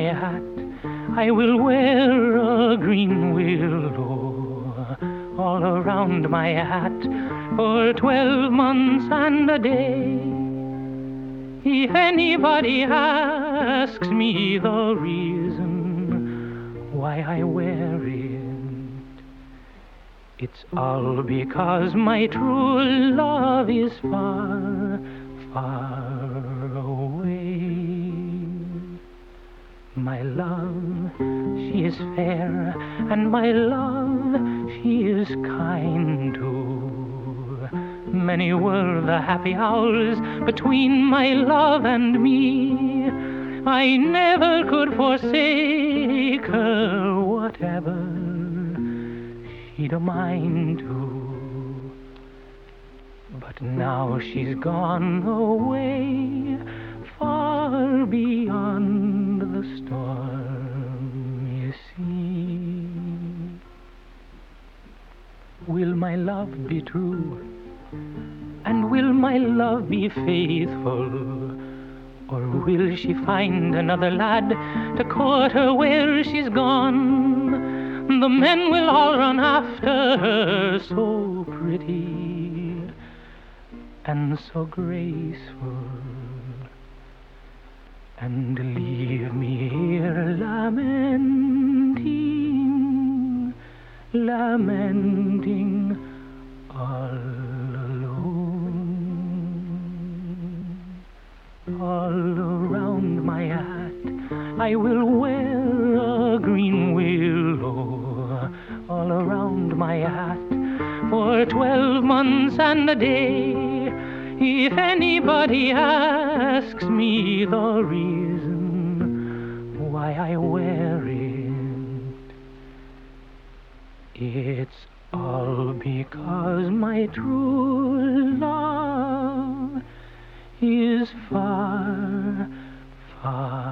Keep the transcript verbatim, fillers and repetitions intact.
hat, I will wear a green willow all around my hat for twelve months and a day. If anybody asks me the reason why I wear it, it's all because my true love is far, far away. My love, she is fair, and my love, she is kind too. Many were the happy hours between my love and me. I never could forsake her, whatever she'd a mind to. But now she's gone away, far beyond the storm, you see. Will my love be true? And will my love be faithful? Or will she find another lad to court her where she's gone? The men will all run after her, so pretty and so graceful, and leave me here lamenting, lamenting all alone. All around my hat I will wear a green willow, all around my hat for twelve months and a day. If anybody asks me the reason why I wear it, it's all because my true love is far, far